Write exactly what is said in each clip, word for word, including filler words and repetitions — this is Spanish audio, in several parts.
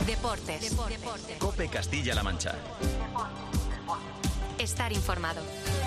Deportes. Deportes. COPE Castilla-La Mancha. Estar informado.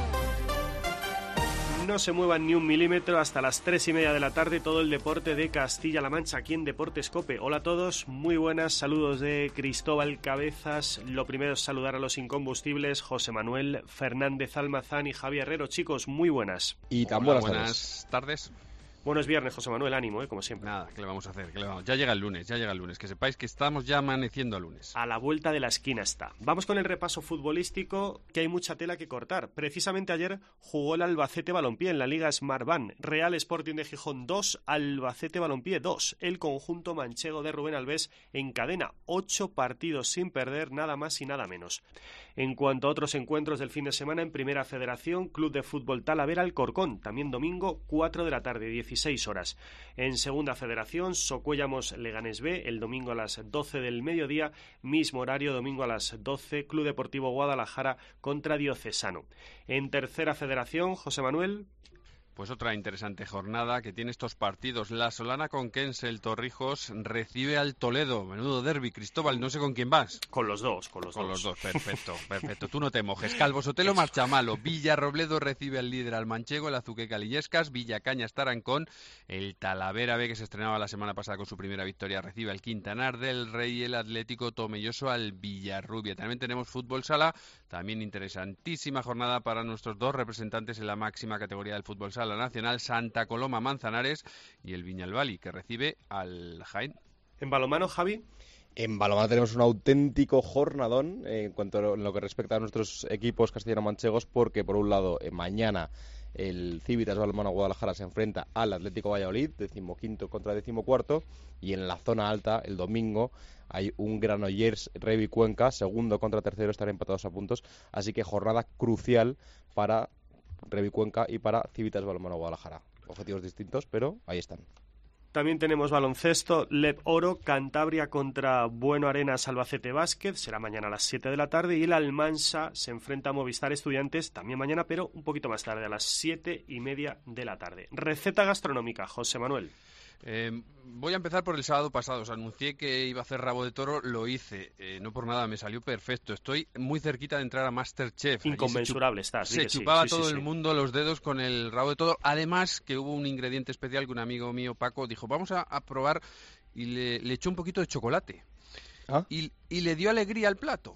No se muevan ni un milímetro hasta las tres y media de la tarde, todo el deporte de Castilla-La Mancha aquí en Deportes COPE. Hola a todos, muy buenas, saludos de Cristóbal Cabezas. Lo primero es saludar a los incombustibles, José Manuel Fernández Almazán y Javier Herrero. Chicos, muy buenas. Y tan Hola, buenas, buenas tardes. tardes. Buenos viernes, José Manuel, ánimo, ¿eh? Como siempre. Nada, ¿qué le vamos a hacer? ¿Qué le vamos? Ya llega el lunes, ya llega el lunes. Que sepáis que estamos ya amaneciendo a lunes. A la vuelta de la esquina está. Vamos con el repaso futbolístico, que hay mucha tela que cortar. Precisamente ayer jugó el Albacete Balompié en la Liga Smartbank. Real Sporting de Gijón dos, Albacete Balompié dos. El conjunto manchego de Rubén Albés encadena ocho partidos sin perder, nada más y nada menos. En cuanto a otros encuentros del fin de semana, en Primera Federación, Club de Fútbol Talavera Alcorcón, también domingo, cuatro de la tarde, dieciséis horas. En Segunda Federación, Socuéllamos Leganés B, el domingo a las doce del mediodía, mismo horario, domingo a las doce, Club Deportivo Guadalajara contra Diocesano. En Tercera Federación, José Manuel. Pues otra interesante jornada que tiene estos partidos. La Solana Conquense, el Torrijos, recibe al Toledo. Menudo derbi, Cristóbal, no sé con quién vas. Con los dos, con los con dos. Con los dos, perfecto, perfecto. Tú no te mojes. Calvo Sotelo, Marchamalo. Villarrobledo recibe al líder al Manchego, el Azuqueca Lillescas. Villacañas Tarancón. El Talavera B, que se estrenaba la semana pasada con su primera victoria, recibe al Quintanar del Rey. El Atlético Tomelloso al Villarrubia. También tenemos fútbol sala. También interesantísima jornada para nuestros dos representantes en la máxima categoría del fútbol sala nacional, Santa Coloma Manzanares y el Viñalbali, que recibe al Jaén. ¿En balonmano, Javi? En balonmano tenemos un auténtico jornadón eh, en cuanto a lo, en lo que respecta a nuestros equipos castellano-manchegos, porque por un lado eh, mañana el Civitas Balonmano Guadalajara se enfrenta al Atlético Valladolid, decimoquinto contra decimocuarto, y en la zona alta el domingo hay un Granollers Revi Cuenca, segundo contra tercero, están empatados a puntos, así que jornada crucial para Revi Cuenca y para Civitas Balonmano Guadalajara. Objetivos distintos, pero ahí están. También tenemos baloncesto, Leb Oro, Cantabria contra Bueno Arenas Albacete Básquet, será mañana a las siete de la tarde, y el Almansa se enfrenta a Movistar Estudiantes, también mañana, pero un poquito más tarde, a las siete y media de la tarde. Receta gastronómica, José Manuel. Eh, voy a empezar por el sábado pasado. Os anuncié que iba a hacer rabo de toro, lo hice. Eh, no por nada, me salió perfecto. Estoy muy cerquita de entrar a MasterChef. Inconmensurable estás. Se chupaba sí, sí, todo sí, el sí. mundo los dedos con el rabo de toro. Además, que hubo un ingrediente especial que un amigo mío, Paco, dijo, vamos a, a probar, y le, le echó un poquito de chocolate. ¿Ah? Y, y le dio alegría al plato.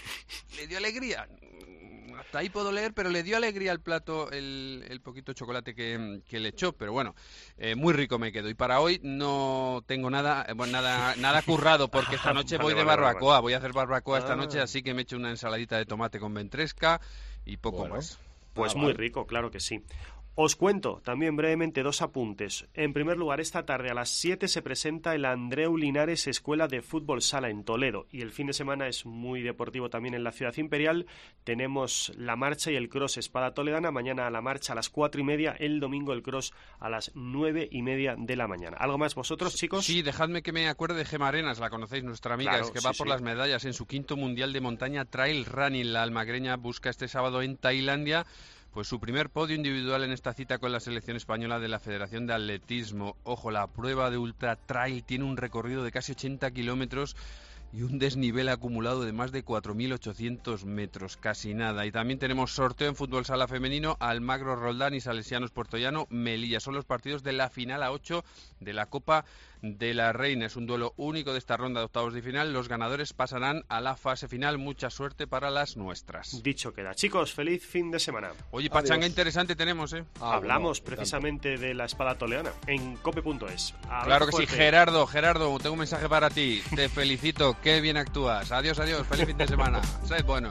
Le dio alegría. Hasta ahí puedo leer, pero le dio alegría al plato el, el poquito de chocolate que, que le echó. Pero bueno, eh, muy rico me quedo. Y para hoy no tengo nada bueno, nada nada currado, porque esta noche voy de barbacoa. Voy a hacer barbacoa esta noche, así que me he hecho una ensaladita de tomate con ventresca y poco bueno. más. Pues ah, muy vale. rico, claro que sí. Os cuento también brevemente dos apuntes. En primer lugar, esta tarde a las siete se presenta el Andreu Linares Escuela de Fútbol Sala en Toledo, y el fin de semana es muy deportivo también en la Ciudad Imperial. Tenemos la marcha y el cross Espada Toledana, mañana la marcha a las cuatro y media, el domingo el cross a las nueve y media de la mañana. ¿Algo más vosotros, chicos? Sí, dejadme que me acuerde de Gema Arenas, la conocéis, nuestra amiga, claro, es que va sí, por sí. las medallas en su quinto Mundial de Montaña Trail Running. La almagreña busca este sábado en Tailandia pues su primer podio individual en esta cita con la selección española de la Federación de Atletismo. Ojo, la prueba de Ultra Trail tiene un recorrido de casi ochenta kilómetros y un desnivel acumulado de más de cuatro mil ochocientos metros, casi nada. Y también tenemos sorteo en fútbol sala femenino, Almagro Roldán y Salesianos Puertollano Melilla. Son los partidos de la final a ocho de la Copa de la Reina. Es un duelo único de esta ronda de octavos de final. Los ganadores pasarán a la fase final. Mucha suerte para las nuestras. Dicho queda. Chicos, feliz fin de semana. Oye, pachanga Adiós. Interesante tenemos, ¿eh? Ah, Hablamos bueno, precisamente tanto. de la Espada Toledana en cope punto es. Claro que fuerte. sí. Gerardo, Gerardo, tengo un mensaje para ti. Te felicito. Qué bien actúas. Adiós, adiós. Feliz fin de semana. Sed buenos.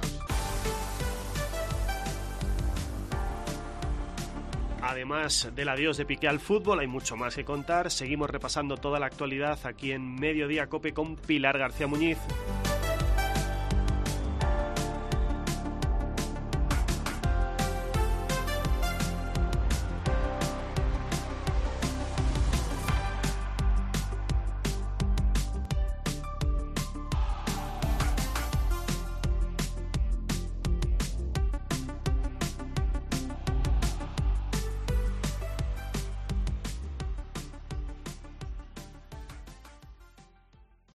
Además del adiós de Piqué al fútbol, hay mucho más que contar. Seguimos repasando toda la actualidad aquí en Mediodía Cope con Pilar García Muñiz.